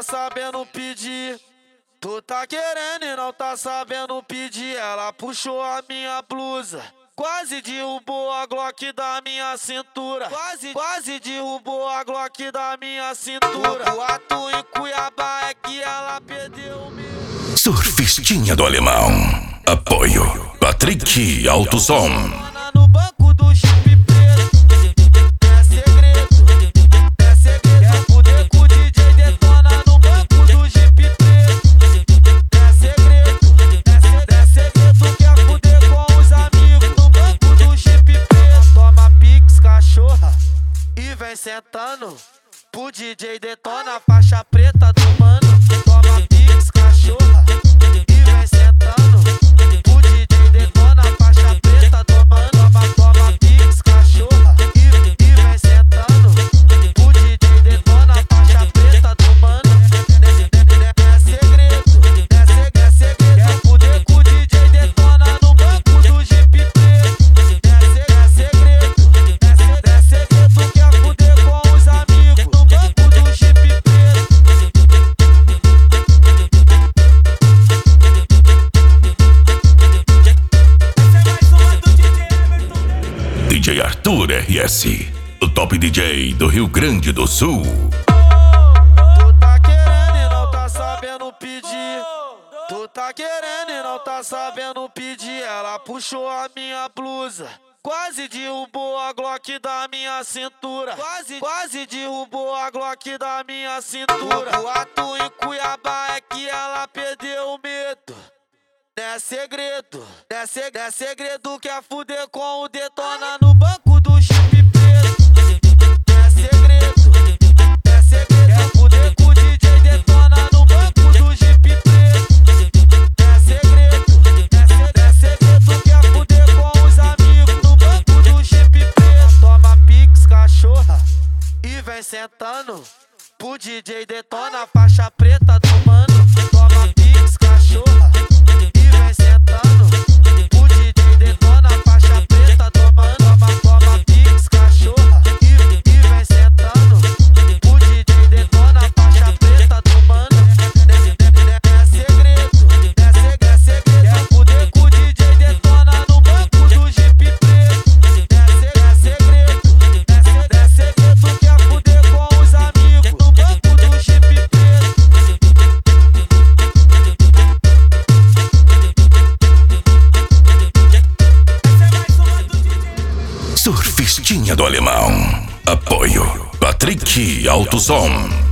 sabendo pedir. Tu tá querendo e não tá sabendo pedir. Ela puxou a minha blusa, quase derrubou a Glock da minha cintura. Quase derrubou a Glock da minha cintura. O ato em Cuiabá é que ela perdeu o medo. Surfistinha do Alemão. Apoio Patrick Alto Som. No banco do Jeep preto, é segredo, é segredo. Quer fuder com o DJ Detona no banco do Jeep preto, é segredo, é segredo. Quer fuder com os amigos no banco do Jeep preto. Toma pix, cachorra, e vem sentando pro DJ Detona, faixa preta do mano. Toma pix, cachorra, e vem sentando pro DJ Detona, faixa preta do mano. Toma pix, cachorra, e vem sentando pro DJ Detona, faixa preta do mano. É segredo, é segredo. Quer fuder com o DJ Detona no banco do Jeep preto. É segredo, é segredo. Quer fuder com os amigos no banco do Jeep preto. DJ Arthur RS, o top DJ do Rio Grande do Sul. Tu tá querendo e não tá sabendo pedir. Tu tá querendo e não tá sabendo pedir. Ela puxou a minha blusa, quase derrubou a Glock da minha cintura. Quase derrubou a Glock da minha cintura. O ato em Cuiabá é que ela perdeu o medo. É segredo, é segredo. Quer fuder com o Detona no banco do Jeep preto. É segredo, é segredo. Quer fuder com o DJ Detona no banco do Jeep preto. É segredo, é segredo. Quer fuder com os amigos no banco do Jeep preto. Toma pix, cachorra, e vem sentando pro DJ Detona, faixa preta do mano. Toma pix, cachorra, e vem sentando pro DJ Detona, faixa preta do mano. Toma pix, cachorra, e vem sentando pro DJ Detona, faixa preta do mano. É segredo, é segredo. Quer fuder com o DJ Detona no banco do Jeep preto. É segredo, é segredo. Quer fuder com os amigos no banco do Jeep preto. Surfistinha do Alemão. Apoio Patrick Alto Som.